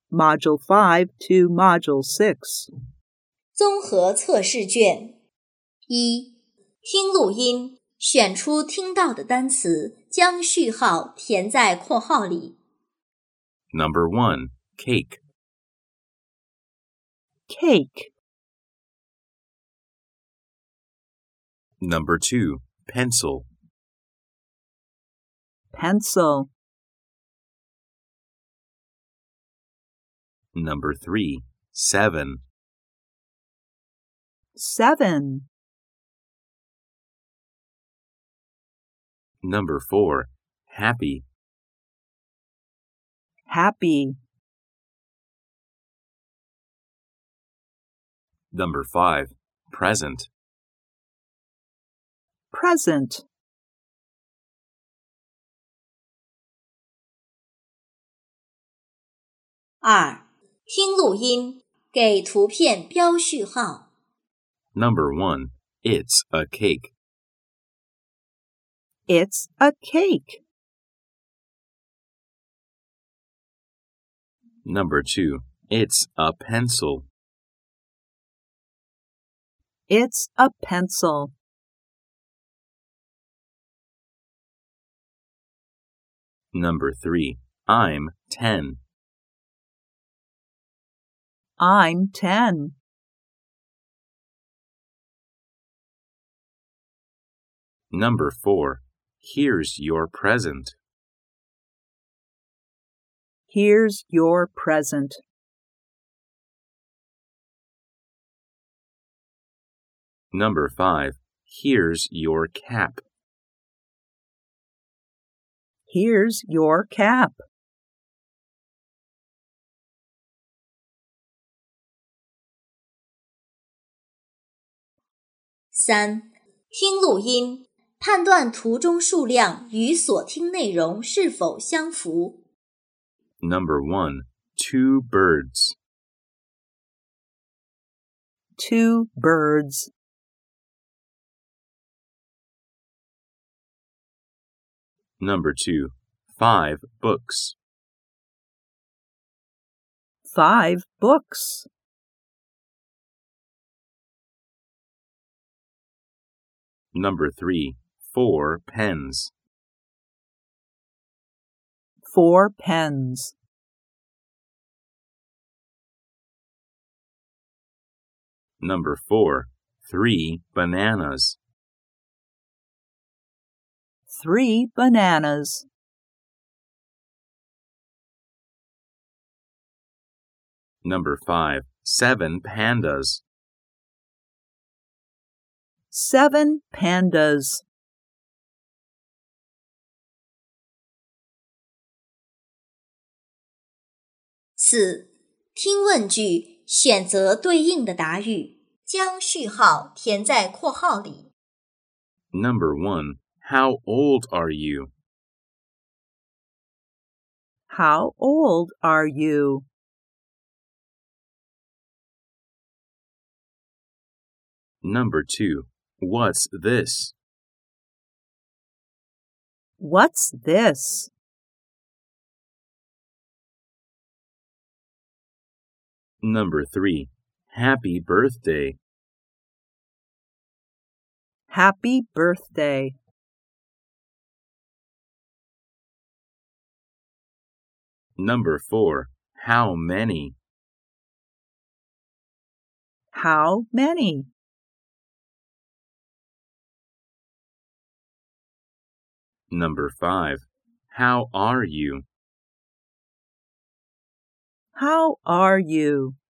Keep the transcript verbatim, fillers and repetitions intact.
Module five to Module six. 综合测试卷一，听录音，选出听到的单词，将序号填在括号里。 Number one, cake. Cake. Number two, pencil. Pencil. Number three, seven. Seven. Number four, happy. Happy. Number five, present. Present. 二，听录音，给图片标序号。 Number one, it's a cake. It's a cake. Number two, it's a pencil. It's a pencil. Number three, I'm ten. I'm ten. Number four, here's your present. Here's your present. Number five, here's your cap. Here's your cap. 三，听录音，判断图中数量与所听内容是否相符。 Number one, two birds. Two birds. Number two, five books. Five books. Number three, four pens. Four pens. Number four, three bananas. Three bananas. Number five, seven pandas. Seven pandas. 四，听问句，选择对应的答语，将序号填在括号里。 Number one, how old are you? How old are you? Number two, what's this? What's this? Number three, happy birthday. Happy birthday. Number four, how many? How many? Number five, how are you? How are you?